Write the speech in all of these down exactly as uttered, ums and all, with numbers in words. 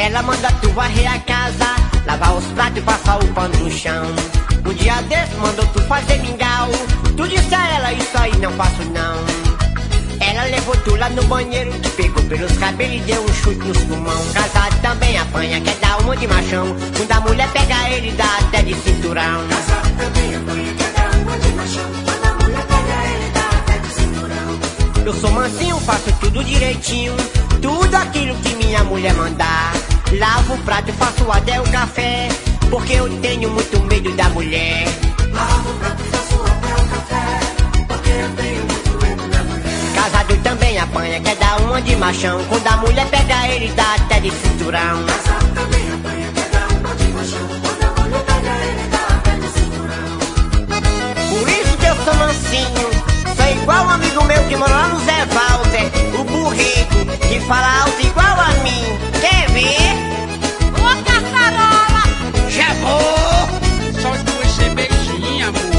Ela manda tu varrer a casa, lavar os pratos e passar o pano no chão. Um dia desse mandou tu fazer mingau. Tu disse a ela, isso aí não faço não. Ela levou tu lá no banheiro, te pegou pelos cabelos e deu um chute nos pulmão. Casado também apanha, quer dar uma de machão. Quando a mulher pega ele, dá até de cinturão. Casado também apanha, quer dar uma de machão. Quando a mulher pega ele, dá até de cinturão. Eu sou mansinho, faço tudo direitinho, tudo aquilo que minha mulher mandar. Lavo o prato, faço até o café, porque eu tenho muito medo da mulher. Lavo o prato, faço até o café, porque eu tenho muito medo da mulher. Casado também apanha, quer dar uma de machão. Quando a mulher pega ele, dá até de cinturão. Casado também apanha, quer dar uma de machão. Quando a mulher pega ele, dá até de cinturão. Por isso que eu sou mansinho, sou igual um amigo meu que mora lá no Zé Walter, o burrico, que fala alto igual a mim. Quer ver? Ô, caçarola! Já vou! Só duas cervejinhas, amor.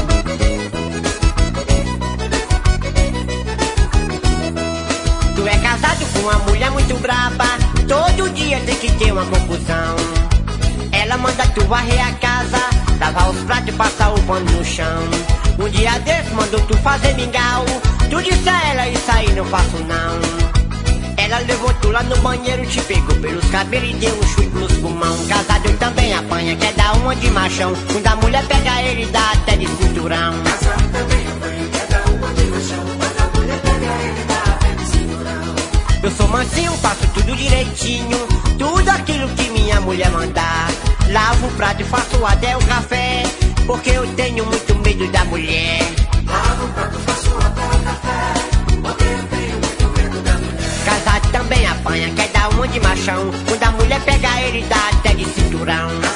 Tu é casado com uma mulher muito braba, todo dia tem que ter uma confusão. Ela manda tu varrer a casa, lavar os pratos e passar o pano no chão. Um dia desse mandou tu fazer mingau. Tu disse a ela, isso aí não faço não. Ela levou tu lá no banheiro, te pegou pelos cabelos e deu um chute nos pulmão. Casado também apanha, quer dar uma de machão. Quando a mulher pega ele, dá até de cinturão. Casado também apanha, quer dar uma de machão. Quando a mulher pega ele, dá até de cinturão. Eu sou mansinho, faço tudo direitinho, tudo aquilo que minha mulher mandar. Lavo o prato e faço até o café, porque eu tenho muito medo da mulher. Lavo o prato, faço até o café, porque eu tenho muito medo da mulher. Casado também apanha, quer dar uma de machão. Quando a mulher pega ele, dá até de cinturão.